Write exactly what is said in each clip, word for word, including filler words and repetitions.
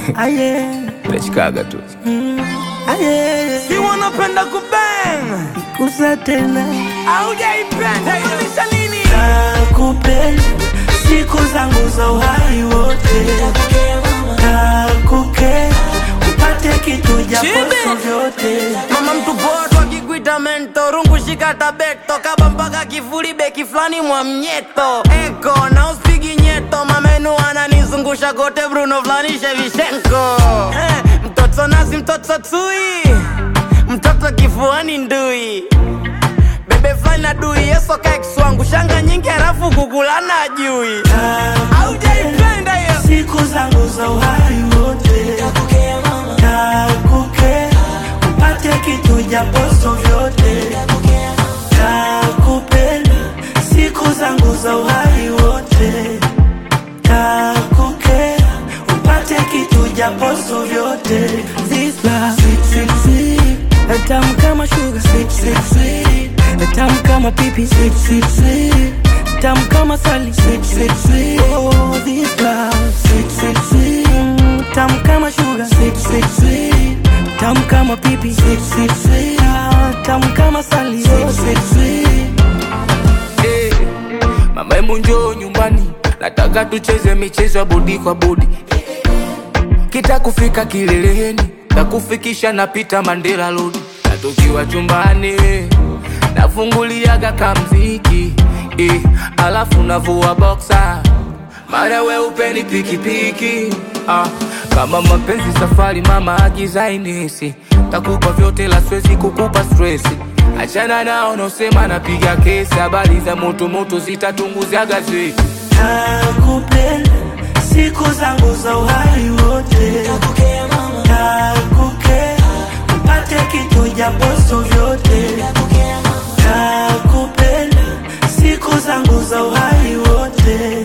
Aye. Pechikaga tu. Aye. Si wanapenda kubang Ikuza tena haujaipenda kulisha nini? Nakupenda siku zangu za uhai wote. Nakukea upate kitu japo vyote. Mama mtu boto akikuita mento rungu shika tabeto kaba mpaka kifuri beki flani mwa mnyeto eko na usigi nyeto mamenu ananizungusha kote Bruno flani Shevchenko eh, mtoto nazi mtoto tui mtoto kifuani ndui bebe flani na dui yeso kaiksu wangu shanga nyingi harafu kukulana ajui haujaipenda hiyo siku zangu za uhai wote. Nakukea upate kitu japo vyote. Nakupenda siku zangu za uhai wote. Nakukea upate kitu japo vyote. This love sweet sweet sweet, tamu kama sugar sweet sweet sweet, tamu kama pipi sweet sweet sweet, tamu kama sali sweet sweet sweet. Oh, this love sweet sweet sweet, tamu kama sugar sweet sweet sweet, tamu kama pipi sweet sweet sweet, tamu kama sali sweet sweet sweet. Hey, mama hebu njoo nyumbani, nataka tucheze michezo ya bodi kwa bodi. Kita kufika kileleni, takufikisha napita Mandela Road. Na tukiwa chumbani, nafunguliaga kamziki eh, alafu navua boxer. Mara we upeni piki piki ah, kama mapenzi safari mama agizainisi. Takupa vyote la swezi kukupa stressi. Achana nao nosema napiga kesi. Habari za moto moto zitatunguza gazeti. Nakupenda siku zangu za uhai wote. Nakukea upate kitu japo vyote. Nakupenda siku zangu za uhai wote.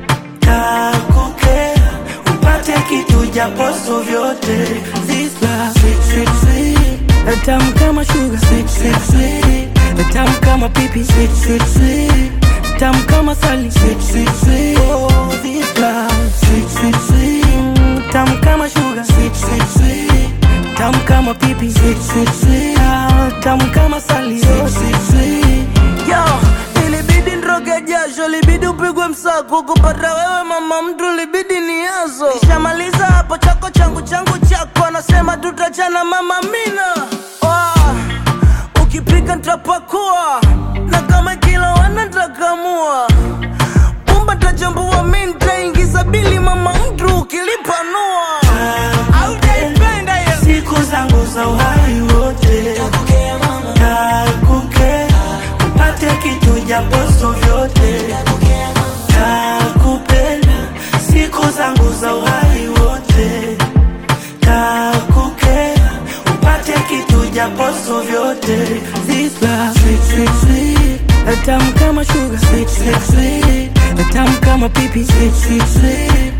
Nakukea upate kitu japo vyote. This love sweet sweet sweet, tamu kama sugar sweet sweet sweet, tamu kama pipi sweet sweet sweet, tamu kama sali sweet sweet sweet. Oh, this love sweet sweet sweet, tamu kama sugar sweet sweet sweet, tamu kama pipi sweet sweet sweet, tamu kama sali sweet sweet sweet. Yo, ilibidi nroge jasho, libidi upigwe msako kupata wewe mama mtu, libidi ni yazo. Nishamaliza hapo chako changu changu chako, anasema tutachana mama mina. Oh, ukipika nitapakua, na kama kila wana nitakamua. Pumba tajambua mimi nitaingiza bili mama mtu ukilipanua. Haujaipenda hiyo siku zangu za uhai wote. Nakukea upate kitu japo vyote. Nakupenda siku zangu za uhai wote. Nakukea upate kitu japo vyote. This love sweet sweet sweet, tamu kama sugar sweet sweet sweet, tamu kama pipi sweet sweet sweet,